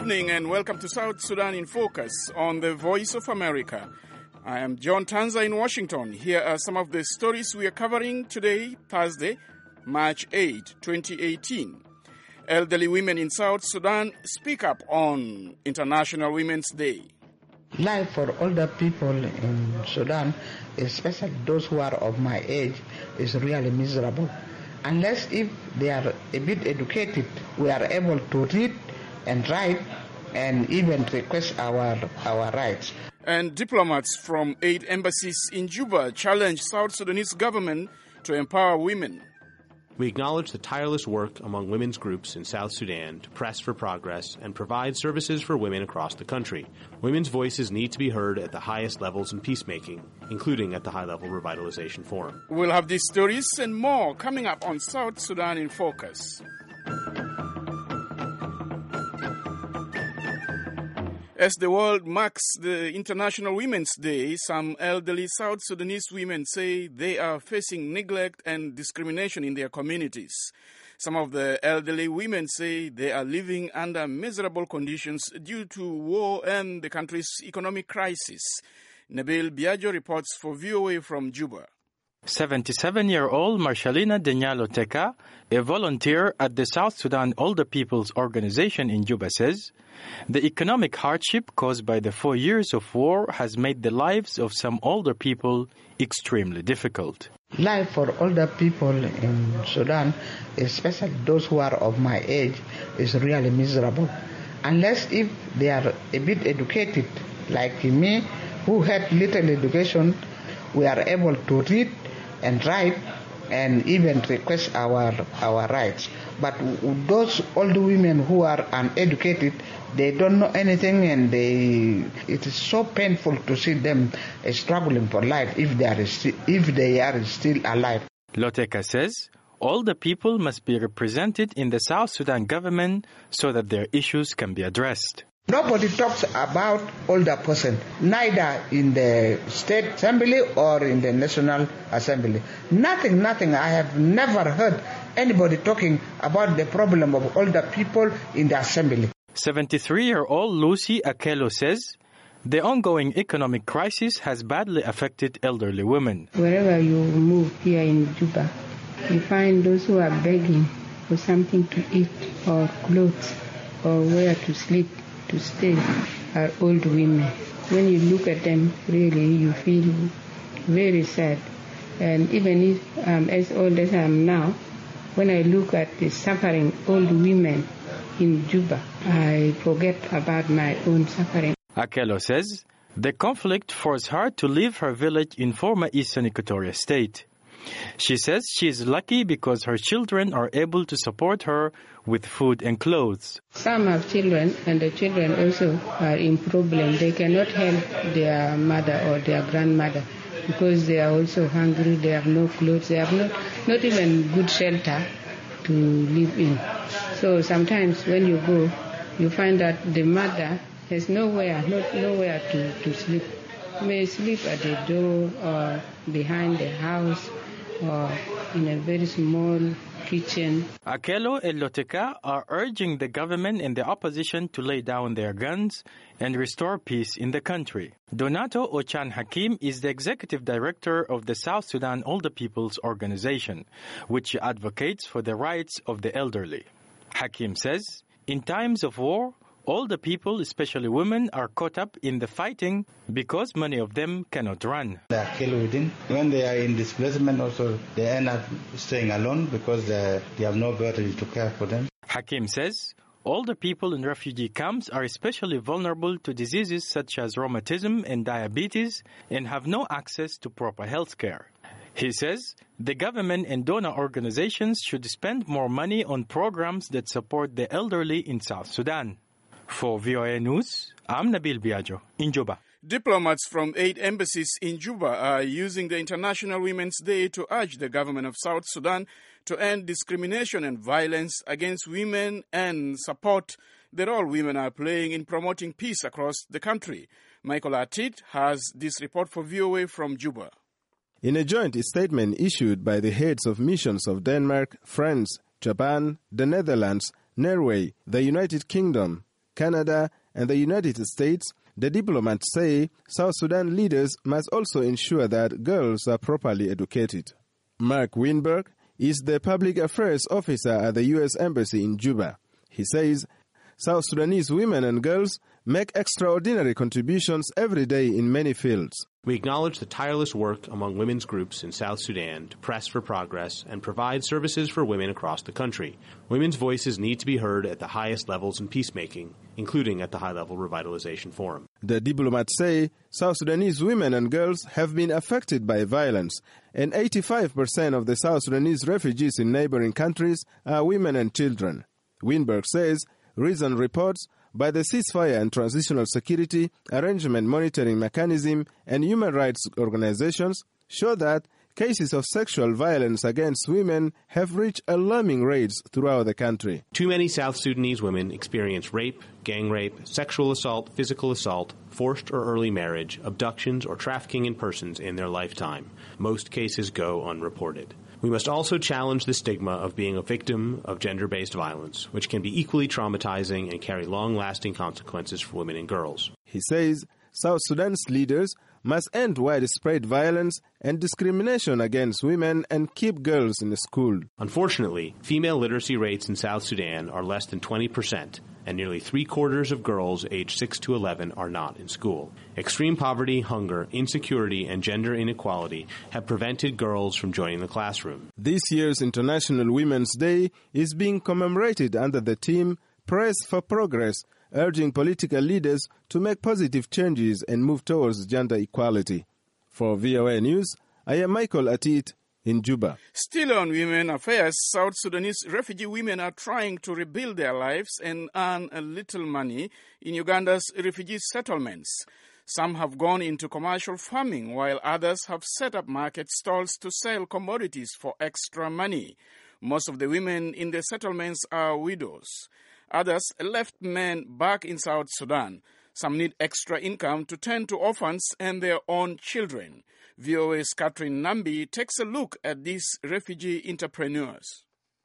evening and welcome to South Sudan in Focus on the Voice of America. I am John Tanza in Washington. Here are some of the stories we are covering today, Thursday, March 8, 2018. Elderly women in South Sudan speak up on International Women's Day. Life for older people in Sudan, especially those who are of my age, is really miserable. Unless if they are a bit educated, we are able to read and write and even request our rights. And diplomats from 8 embassies in Juba challenge South Sudanese government to empower women. We acknowledge the tireless work among women's groups in South Sudan to press for progress and provide services for women across the country. Women's voices need to be heard at the highest levels in peacemaking, including at the High-Level Revitalization Forum. We'll have these stories and more coming up on South Sudan in Focus. As the world marks the International Women's Day, some elderly South Sudanese women say they are facing neglect and discrimination in their communities. Some of the elderly women say they are living under miserable conditions due to war and the country's economic crisis. Nabil Biagio reports for VOA from Juba. 77-year-old Marcelina Denyalo Teka, a volunteer at the South Sudan Older People's Organization in Juba, says the economic hardship caused by the 4 years of war has made the lives of some older people extremely difficult. Life for older people in Sudan, especially those who are of my age, is really miserable. Unless if they are a bit educated, like me, who had little education, we are able to read and write and even request our rights. But those old women who are uneducated, they don't know anything, and it is so painful to see them struggling for life if they are still alive. Loteka says all the people must be represented in the South Sudan government so that their issues can be addressed. Nobody talks about older person, neither in the State Assembly or in the National Assembly. Nothing. I have never heard anybody talking about the problem of older people in the Assembly. 73-year-old Lucy Akelo says the ongoing economic crisis has badly affected elderly women. Wherever you move here in Juba, you find those who are begging for something to eat or clothes or where to sleep, to stay, are old women. When you look at them, really you feel very sad. And even if I'm as old as I am now, when I look at the suffering old women in Juba, I forget about my own suffering. Akelo says the conflict forced her to leave her village in former Eastern Equatoria State. She says she is lucky because her children are able to support her with food and clothes. Some have children, and the children also are in problem. They cannot help their mother or their grandmother because they are also hungry. They have no clothes. They have not even good shelter to live in. So sometimes when you go, you find that the mother has nowhere to sleep. May sleep at the door or behind the house or in a very small kitchen. Akelo and Loteka are urging the government and the opposition to lay down their guns and restore peace in the country. Donato Ochan Hakim is the executive director of the South Sudan Older People's Organization, which advocates for the rights of the elderly. Hakim says, in times of war, older people, especially women, are caught up in the fighting because many of them cannot run. They are killed within. When they are in displacement also, they end up staying alone because they have nobody to care for them. Hakim says older people in refugee camps are especially vulnerable to diseases such as rheumatism and diabetes and have no access to proper health care. He says the government and donor organizations should spend more money on programs that support the elderly in South Sudan. For VOA News, I'm Nabil Biagio in Juba. Diplomats from 8 embassies in Juba are using the International Women's Day to urge the government of South Sudan to end discrimination and violence against women and support the role women are playing in promoting peace across the country. Michael Atit has this report for VOA from Juba. In a joint statement issued by the heads of missions of Denmark, France, Japan, the Netherlands, Norway, the United Kingdom, Canada, and the United States, the diplomats say South Sudan leaders must also ensure that girls are properly educated. Mark Winberg is the public affairs officer at the U.S. Embassy in Juba. He says South Sudanese women and girls make extraordinary contributions every day in many fields. We acknowledge the tireless work among women's groups in South Sudan to press for progress and provide services for women across the country. Women's voices need to be heard at the highest levels in peacemaking, including at the High-Level Revitalization Forum. The diplomats say South Sudanese women and girls have been affected by violence, and 85% of the South Sudanese refugees in neighboring countries are women and children. Winberg says recent reports by the Ceasefire and Transitional Security Arrangement Monitoring Mechanism and human rights organizations show that cases of sexual violence against women have reached alarming rates throughout the country. Too many South Sudanese women experience rape, gang rape, sexual assault, physical assault, forced or early marriage, abductions, or trafficking in persons in their lifetime. Most cases go unreported. We must also challenge the stigma of being a victim of gender-based violence, which can be equally traumatizing and carry long-lasting consequences for women and girls. He says South Sudan's leaders must end widespread violence and discrimination against women and keep girls in school. Unfortunately, female literacy rates in South Sudan are less than 20%, and nearly 3/4 of girls aged 6 to 11 are not in school. Extreme poverty, hunger, insecurity, and gender inequality have prevented girls from joining the classroom. This year's International Women's Day is being commemorated under the theme Press for Progress, urging political leaders to make positive changes and move towards gender equality. For VOA News, I am Michael Atit in Juba. Still on women affairs, South Sudanese refugee women are trying to rebuild their lives and earn a little money in Uganda's refugee settlements. Some have gone into commercial farming, while others have set up market stalls to sell commodities for extra money. Most of the women in the settlements are widows. Others left men back in South Sudan. Some need extra income to tend to orphans and their own children. VOA's Catherine Nambi takes a look at these refugee entrepreneurs.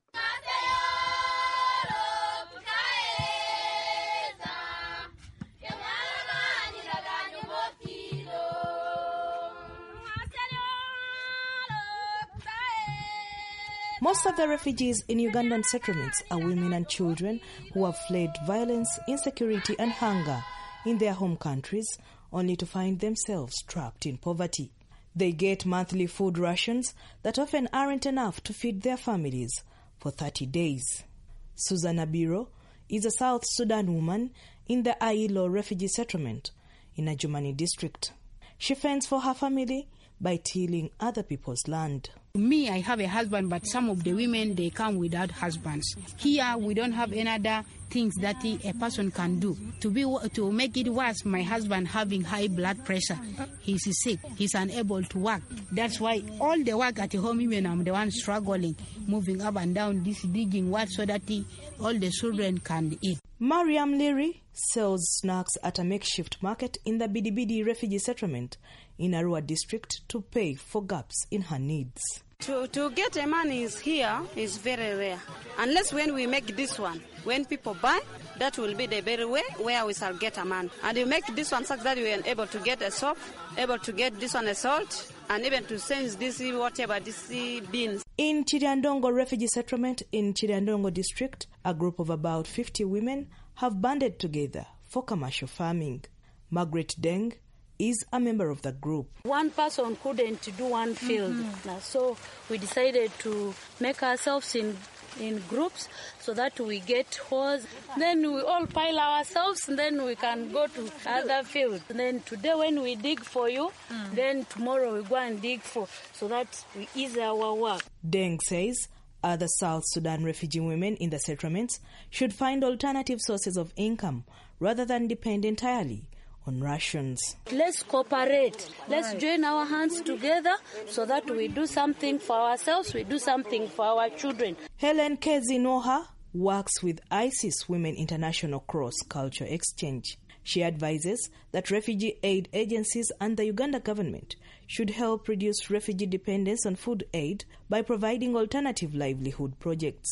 Most of the refugees in Ugandan settlements are women and children who have fled violence, insecurity and hunger in their home countries, only to find themselves trapped in poverty. They get monthly food rations that often aren't enough to feed their families for 30 days. Susanna Biro is a South Sudan woman in the Ailo refugee settlement in Ajumani district. She fends for her family by tilling other people's land. Me, I have a husband, but some of the women, they come without husbands. Here, we don't have any other things that a person can do. To make it worse, my husband having high blood pressure. He's sick. He's unable to work. That's why all the work at home, even I'm the one struggling, moving up and down, this digging what so that all the children can eat. Mariam Leary sells snacks at a makeshift market in the Bidibidi refugee settlement in Arua district to pay for gaps in her needs. To get a money here is very rare. Unless when we make this one, when people buy, that will be the very way where we shall get a man. And you make this one such that we are able to get a soap, able to get this one a salt, and even to send this whatever, this beans. In Chiriandongo refugee settlement in Chiriandongo district, a group of about 50 women have banded together for commercial farming. Margaret Deng is a member of the group. One person couldn't do one field, so we decided to make ourselves in groups so that we get hoes. Then we all pile ourselves, and then we can go to other fields. And then today when we dig for you, then tomorrow we go and dig for, so that we ease our work. Deng says other South Sudan refugee women in the settlements should find alternative sources of income rather than depend entirely on rations. Let's cooperate. Let's join our hands together so that we do something for ourselves, we do something for our children. Helen Kezi Noha works with ISIS Women International Cross Culture Exchange. She advises that refugee aid agencies and the Uganda government should help reduce refugee dependence on food aid by providing alternative livelihood projects.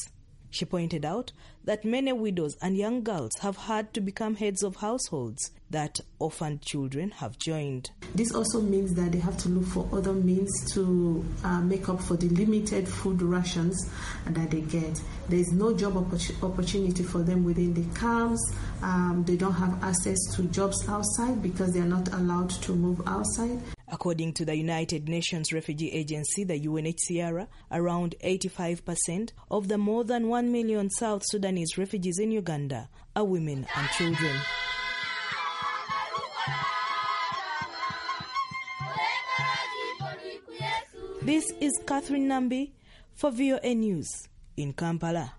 She pointed out that many widows and young girls have had to become heads of households, that orphaned children have joined. This also means that they have to look for other means to make up for the limited food rations that they get. There is no job opportunity for them within the camps. They don't have access to jobs outside because they are not allowed to move outside. According to the United Nations Refugee Agency, the UNHCR, around 85% of the more than 1 million South Sudanese refugees in Uganda are women and children. This is Catherine Nambi for VOA News in Kampala.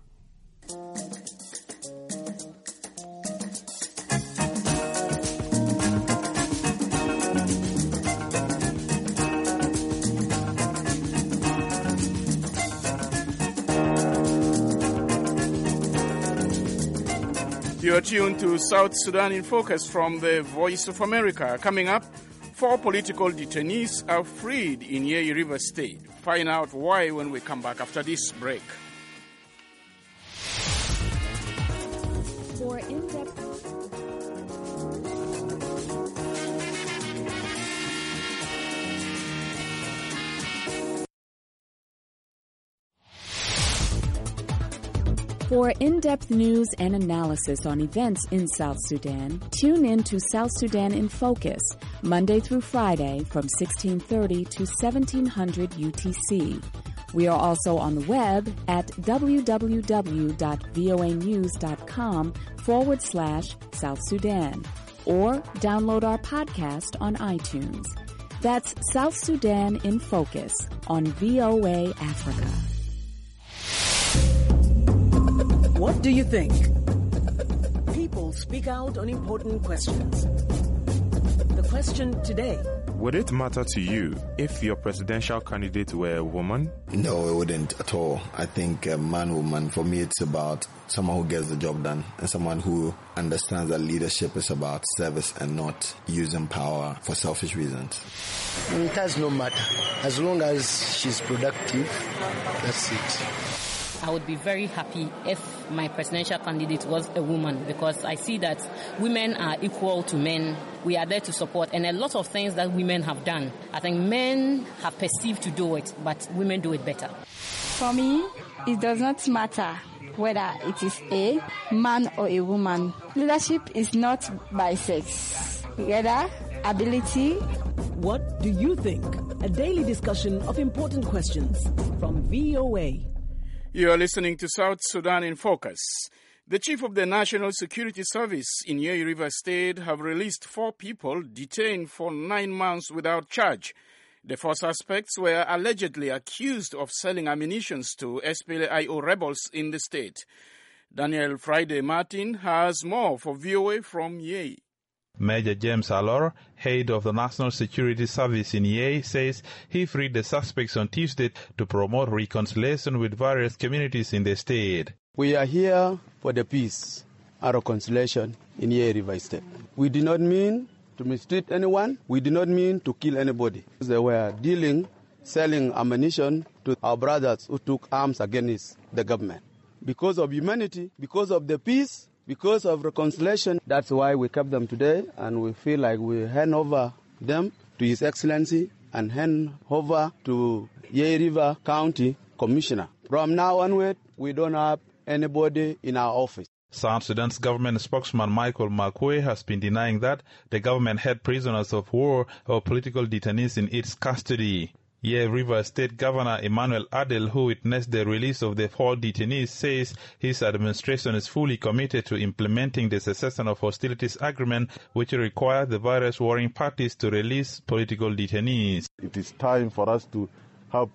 You are tuned to South Sudan in Focus from the Voice of America. Coming up, 4 political detainees are freed in Yei River State. Find out why when we come back after this break. For in-depth For in-depth news and analysis on events in South Sudan, tune in to South Sudan in Focus, Monday through Friday from 1630 to 1700 UTC. We are also on the web at www.voanews.com/South Sudan or download our podcast on iTunes. That's South Sudan in Focus on VOA Africa. What do you think? People speak out on important questions. The question today: would it matter to you if your presidential candidate were a woman? No, it wouldn't at all. I think man, woman, for me it's about someone who gets the job done and someone who understands that leadership is about service and not using power for selfish reasons. It has no matter. As long as she's productive, that's it. I would be very happy if my presidential candidate was a woman, because I see that women are equal to men. We are there to support, and a lot of things that women have done, I think men have perceived to do it, but women do it better. For me, it does not matter whether it is a man or a woman. Leadership is not by sex, rather ability. What do you think? A daily discussion of important questions from VOA. You are listening to South Sudan in Focus. The chief of the National Security Service in Yei River State have released 4 people detained for 9 months without charge. The 4 suspects were allegedly accused of selling ammunition to SPLA-IO rebels in the state. Daniel Friday Martin has more for VOA from Yei. Major James Alor, head of the National Security Service in Yei, says he freed the suspects on Tuesday to promote reconciliation with various communities in the state. We are here for the peace and reconciliation in Yei River State. We did not mean to mistreat anyone. We did not mean to kill anybody. They were selling ammunition to our brothers who took arms against the government. Because of humanity, because of the peace, because of reconciliation, that's why we kept them today, and we feel like we hand over them to His Excellency and hand over to Yei River County Commissioner. From now onward, we don't have anybody in our office. South Sudan's government spokesman Michael Makwe has been denying that the government had prisoners of war or political detainees in its custody. Yei River State Governor Emmanuel Adel, who witnessed the release of the 4 detainees, says his administration is fully committed to implementing the cessation of hostilities agreement, which requires the various warring parties to release political detainees. It is time for us to have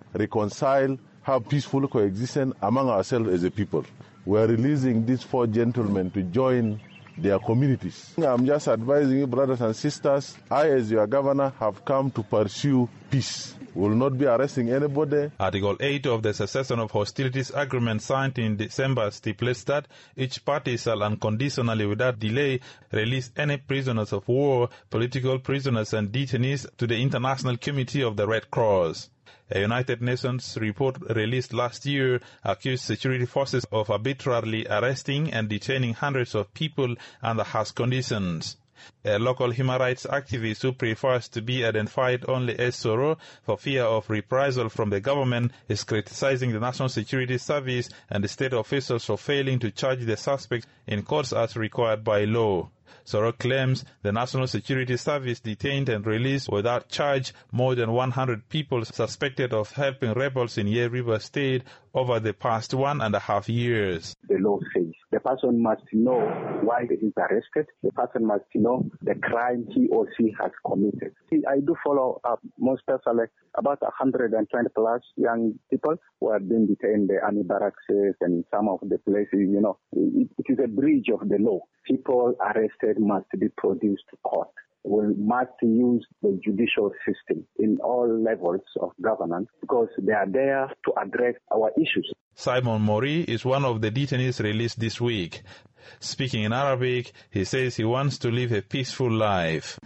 peaceful coexistence among ourselves as a people. We are releasing these 4 gentlemen to join their communities. I'm just advising you, brothers and sisters, I as your governor have come to pursue peace. We will not be arresting anybody. Article 8 of the Cessation of Hostilities Agreement signed in December stipulates that each party shall unconditionally, without delay, release any prisoners of war, political prisoners and detainees to the International Committee of the Red Cross. A United Nations report released last year accused security forces of arbitrarily arresting and detaining hundreds of people under harsh conditions. A local human rights activist who prefers to be identified only as Soro for fear of reprisal from the government is criticizing the National Security Service and the state officials for failing to charge the suspects in courts as required by law. Soro claims the National Security Service detained and released without charge more than 100 people suspected of helping rebels in Ye River State over the past 1.5 years. The law says the person must know why he is arrested. The person must know the crime he or she has committed. I do follow up, most especially about 120 plus young people who have been detained in the army barracks and in some of the places, it is a breach of the law. People arrested must be produced to court. We must use the judicial system in all levels of governance because they are there to address our issues. Simon Mori is one of the detainees released this week. Speaking in Arabic, he says he wants to live a peaceful life.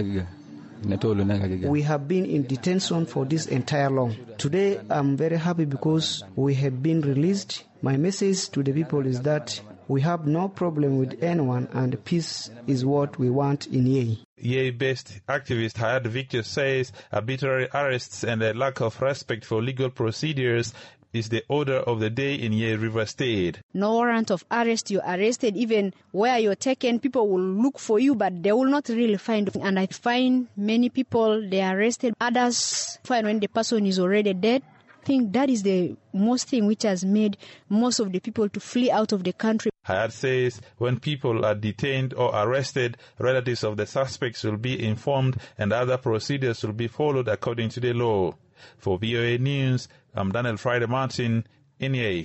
We have been in detention for this entire long. Today, I'm very happy because we have been released. My message to the people is that we have no problem with anyone and peace is what we want in Ye. Ye-based activist Hayat Victor says arbitrary arrests and a lack of respect for legal procedures is the order of the day in Ye River State. No warrant of arrest, you're arrested. Even where you're taken, people will look for you, but they will not really find you. And I find many people, they are arrested. Others find when the person is already dead. I think that is the most thing which has made most of the people to flee out of the country. Hayat says when people are detained or arrested, relatives of the suspects will be informed and other procedures will be followed according to the law. For VOA News, I'm Daniel Friday Martin in Ye.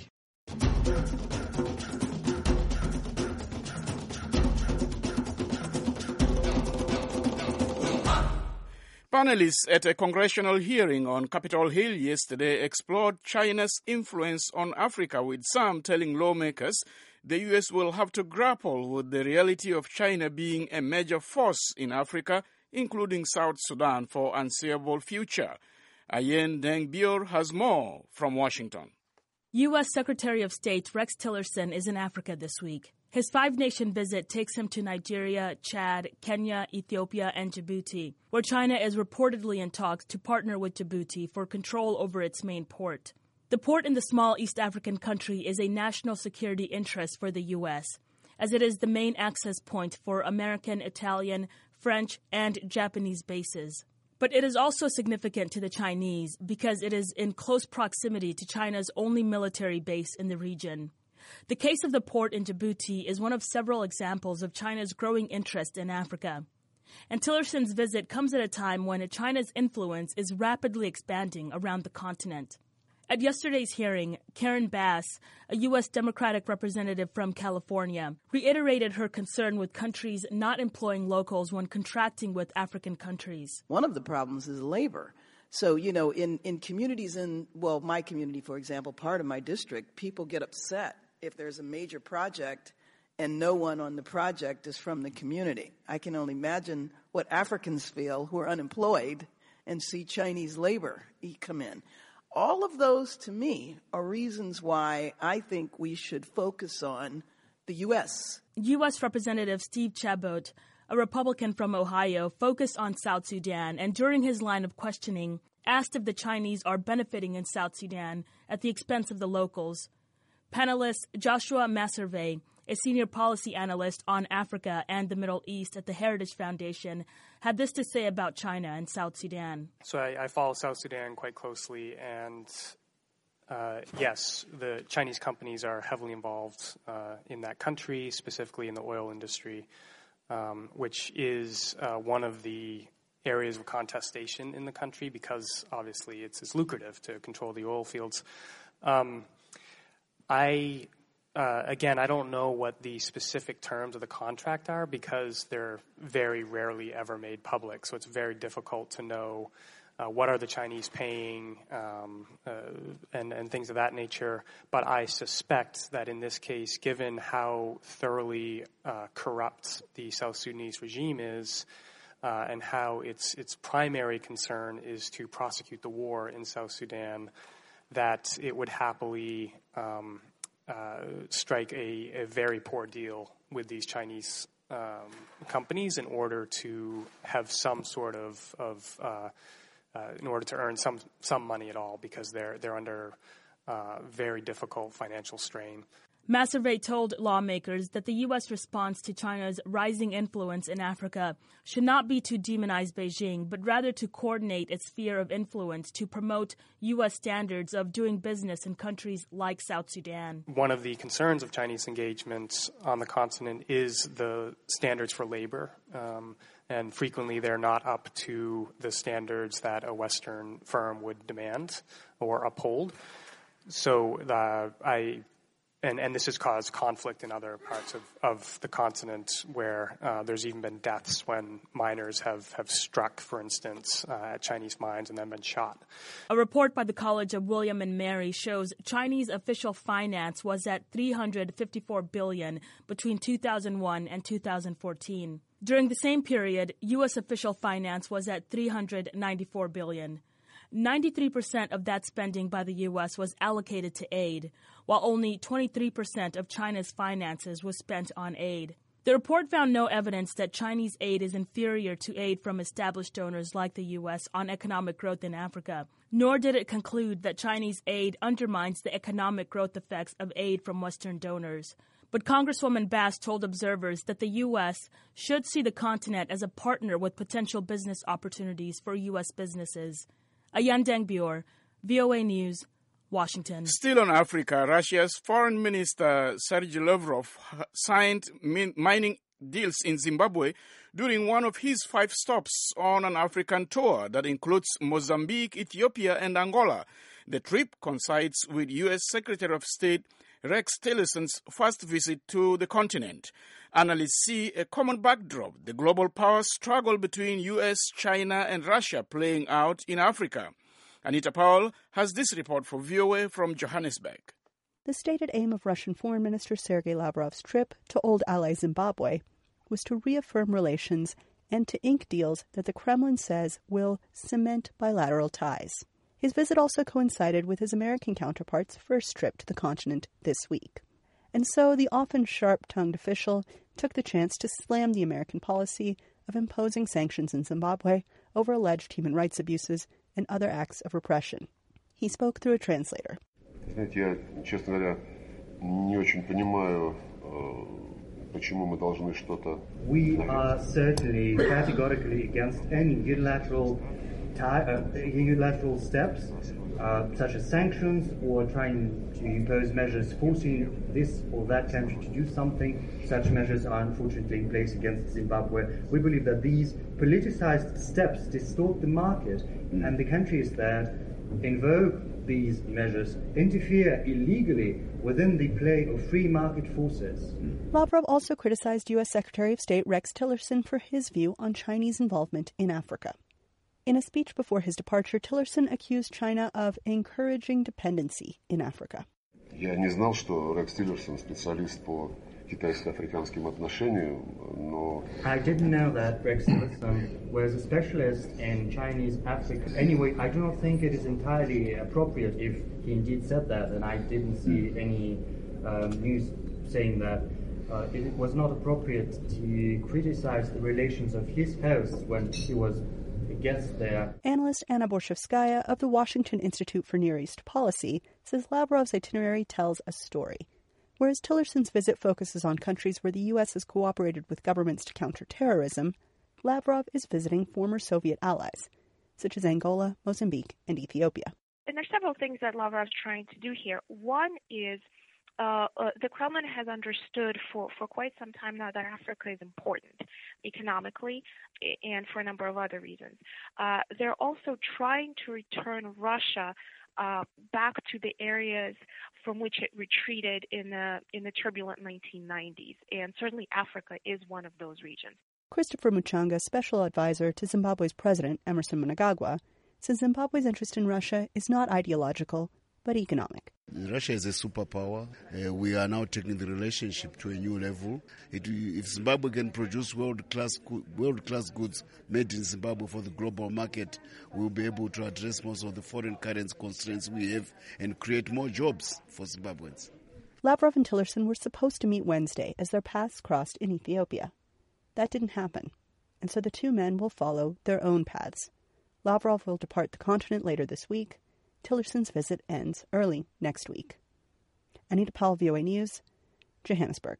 Panelists at a congressional hearing on Capitol Hill yesterday explored China's influence on Africa, with some telling lawmakers the U.S. will have to grapple with the reality of China being a major force in Africa, including South Sudan, for unseeable future. Ayen Deng Bior has more from Washington. U.S. Secretary of State Rex Tillerson is in Africa this week. His 5-nation visit takes him to Nigeria, Chad, Kenya, Ethiopia, and Djibouti, where China is reportedly in talks to partner with Djibouti for control over its main port. The port in the small East African country is a national security interest for the U.S., as it is the main access point for American, Italian, French, and Japanese bases. But it is also significant to the Chinese because it is in close proximity to China's only military base in the region. The case of the port in Djibouti is one of several examples of China's growing interest in Africa. And Tillerson's visit comes at a time when China's influence is rapidly expanding around the continent. At yesterday's hearing, Karen Bass, a U.S. Democratic representative from California, reiterated her concern with countries not employing locals when contracting with African countries. One of the problems is labor. So, in communities my community, for example, part of my district, people get upset if there's a major project and no one on the project is from the community. I can only imagine what Africans feel who are unemployed and see Chinese labor come in. All of those, to me, are reasons why I think we should focus on the U.S. U.S. Representative Steve Chabot, a Republican from Ohio, focused on South Sudan and during his line of questioning asked if the Chinese are benefiting in South Sudan at the expense of the locals. Panelist Joshua Masservey, a senior policy analyst on Africa and the Middle East at the Heritage Foundation, had this to say about China and South Sudan. So I follow South Sudan quite closely, and yes, the Chinese companies are heavily involved in that country, specifically in the oil industry, which is one of the areas of contestation in the country because obviously it's lucrative to control the oil fields. Again, I don't know what the specific terms of the contract are because they're very rarely ever made public. So it's very difficult to know what are the Chinese paying and things of that nature. But I suspect that in this case, given how thoroughly corrupt the South Sudanese regime is, and how its primary concern is to prosecute the war in South Sudan, that it would happily strike a very poor deal with these Chinese companies in order to have some sort of in order to earn some money at all, because they're under very difficult financial strain. Massavet told lawmakers that the U.S. response to China's rising influence in Africa should not be to demonize Beijing, but rather to coordinate its sphere of influence to promote U.S. standards of doing business in countries like South Sudan. One of the concerns of Chinese engagement on the continent is the standards for labor, and frequently they're not up to the standards that a Western firm would demand or uphold. So And this has caused conflict in other parts of the continent where there's even been deaths when miners have struck, for instance, at Chinese mines and then been shot. A report by the College of William and Mary shows Chinese official finance was at $354 billion between 2001 and 2014. During the same period, U.S. official finance was at $394 billion. 93% of that spending by the U.S. was allocated to aid, while only 23% of China's finances was spent on aid. The report found no evidence that Chinese aid is inferior to aid from established donors like the U.S. on economic growth in Africa, nor did it conclude that Chinese aid undermines the economic growth effects of aid from Western donors. But Congresswoman Bass told observers that the U.S. should see the continent as a partner with potential business opportunities for U.S. businesses. Ayan Dengbior, VOA News, Washington. Still on Africa, Russia's Foreign Minister Sergei Lavrov signed mining deals in Zimbabwe during one of his 5 stops on an African tour that includes Mozambique, Ethiopia, and Angola. The trip coincides with U.S. Secretary of State Rex Tillerson's first visit to the continent. Analysts see a common backdrop, the global power struggle between U.S., China, and Russia playing out in Africa. Anita Powell has this report for VOA from Johannesburg. The stated aim of Russian Foreign Minister Sergei Lavrov's trip to old ally Zimbabwe was to reaffirm relations and to ink deals that the Kremlin says will cement bilateral ties. His visit also coincided with his American counterpart's first trip to the continent this week. And so the often sharp-tongued official took the chance to slam the American policy of imposing sanctions in Zimbabwe over alleged human rights abuses and other acts of repression. He spoke through a translator. We are certainly categorically against any unilateral steps, such as sanctions or trying to impose measures forcing this or that country to do something. Such measures are unfortunately in place against Zimbabwe. We believe that these politicized steps distort the market, and the countries that invoke these measures interfere illegally within the play of free market forces. Lavrov also criticized U.S. Secretary of State Rex Tillerson for his view on Chinese involvement in Africa. In a speech before his departure, Tillerson accused China of encouraging dependency in Africa. Я не знал, что Рекс Тиллерсон специалист по китайско-африканским отношениям, но... I didn't know that Rex Tillerson was a specialist in Chinese Africa. Anyway, I do not think it is entirely appropriate if he indeed said that, and I didn't see any news saying that it was not appropriate to criticize the relations of his host when he was a guest there. Analyst Anna Borshevskaya of the Washington Institute for Near East Policy says Lavrov's itinerary tells a story. Whereas Tillerson's visit focuses on countries where the U.S. has cooperated with governments to counter terrorism, Lavrov is visiting former Soviet allies, such as Angola, Mozambique, and Ethiopia. And there's several things that Lavrov's trying to do here. One is the Kremlin has understood for quite some time now that Africa is important economically and for a number of other reasons. They're also trying to return Russia back to the areas from which it retreated in the turbulent 1990s, and certainly Africa is one of those regions. Christopher Muchanga, special advisor to Zimbabwe's president, Emmerson Mnangagwa, says Zimbabwe's interest in Russia is not ideological, but economic. Russia is a superpower. We are now taking the relationship to a new level. If Zimbabwe can produce world-class goods made in Zimbabwe for the global market, we'll be able to address most of the foreign currency constraints we have and create more jobs for Zimbabweans. Lavrov and Tillerson were supposed to meet Wednesday as their paths crossed in Ethiopia. That didn't happen, and so the two men will follow their own paths. Lavrov will depart the continent later this week. Tillerson's visit ends early next week. Anita Powell, VOA News, Johannesburg.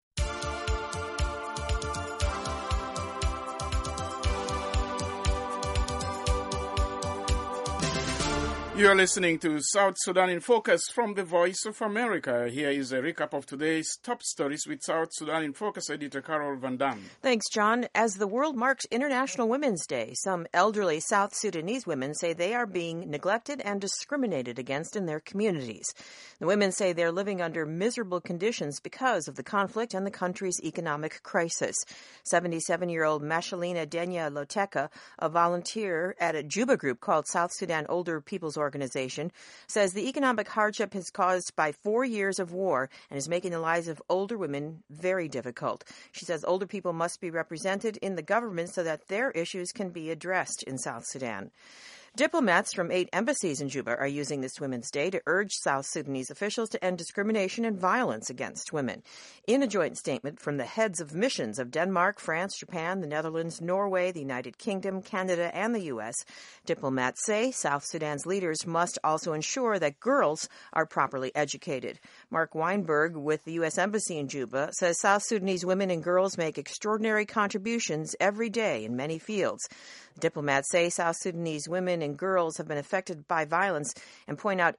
You are listening to South Sudan in Focus from the Voice of America. Here is a recap of today's top stories with South Sudan in Focus editor Carol Van Dam. Thanks, John. As the world marks International Women's Day, some elderly South Sudanese women say they are being neglected and discriminated against in their communities. The women say they're living under miserable conditions because of the conflict and the country's economic crisis. 77-year-old Mashalina Denya Loteka, a volunteer at a Juba group called South Sudan Older People's Organization, says the economic hardship is caused by 4 years of war and is making the lives of older women very difficult. She says older people must be represented in the government so that their issues can be addressed in South Sudan. Diplomats from 8 embassies in Juba are using this Women's Day to urge South Sudanese officials to end discrimination and violence against women. In a joint statement from the heads of missions of Denmark, France, Japan, the Netherlands, Norway, the United Kingdom, Canada, and the U.S., diplomats say South Sudan's leaders must also ensure that girls are properly educated. Mark Weinberg with the U.S. Embassy in Juba says South Sudanese women and girls make extraordinary contributions every day in many fields. Diplomats say South Sudanese women and girls have been affected by violence and point out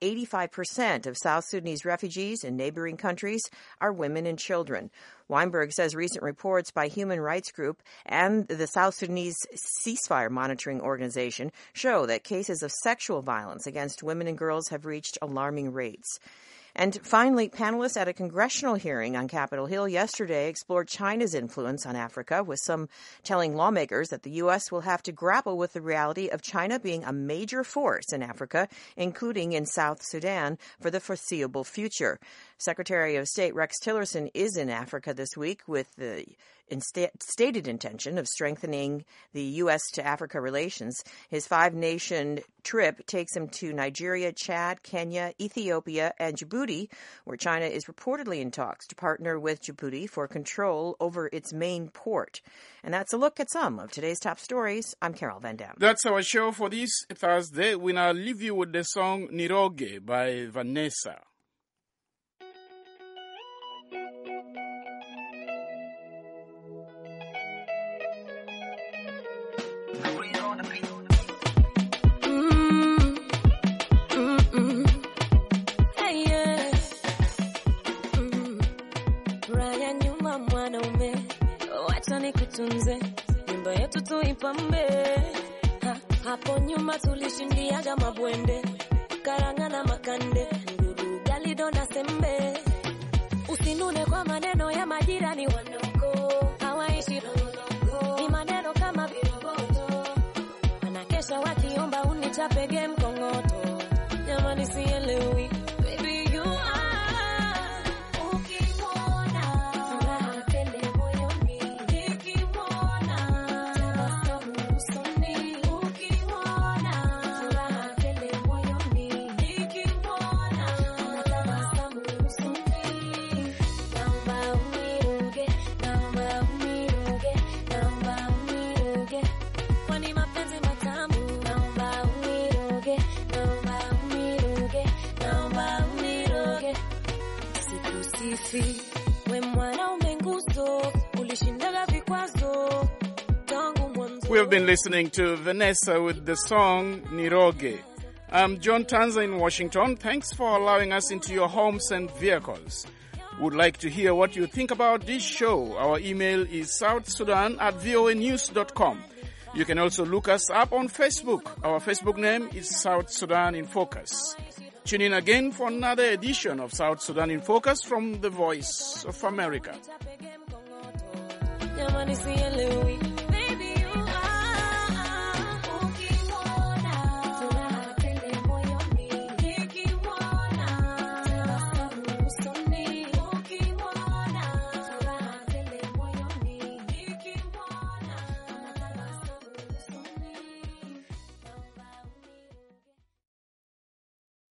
85% of South Sudanese refugees in neighboring countries are women and children. Weinberg says recent reports by Human Rights Group and the South Sudanese Ceasefire Monitoring Organization show that cases of sexual violence against women and girls have reached alarming rates. And finally, panelists at a congressional hearing on Capitol Hill yesterday explored China's influence on Africa, with some telling lawmakers that the U.S. will have to grapple with the reality of China being a major force in Africa, including in South Sudan, for the foreseeable future. Secretary of State Rex Tillerson is in Africa this week with the stated intention of strengthening the U.S. to Africa relations. His 5-nation trip takes him to Nigeria, Chad, Kenya, Ethiopia, and Djibouti, where China is reportedly in talks to partner with Djibouti for control over its main port. And that's a look at some of today's top stories. I'm Carol Van Dam. That's our show for this Thursday. We now leave you with the song Niroge by Vanessa. Tunze nyumba yetu tuipambe, hapo nyuma tulishindiaga mabwende, karanga na makande, nduru galido na sembe. Usinune kwa maneno ya majirani wanoko, hawaishi ronoko, ni maneno kama viroboto, wanakesha wakiomba unichapege mkongoto, jamani sielewi. We have been listening to Vanessa with the song Niroge. I'm John Tanza in Washington. Thanks for allowing us into your homes and vehicles. Would like to hear what you think about this show. Our email is southsudan@voanews.com. You can also look us up on Facebook. Our Facebook name is South Sudan in Focus. Tune in again for another edition of South Sudan in Focus from the Voice of America.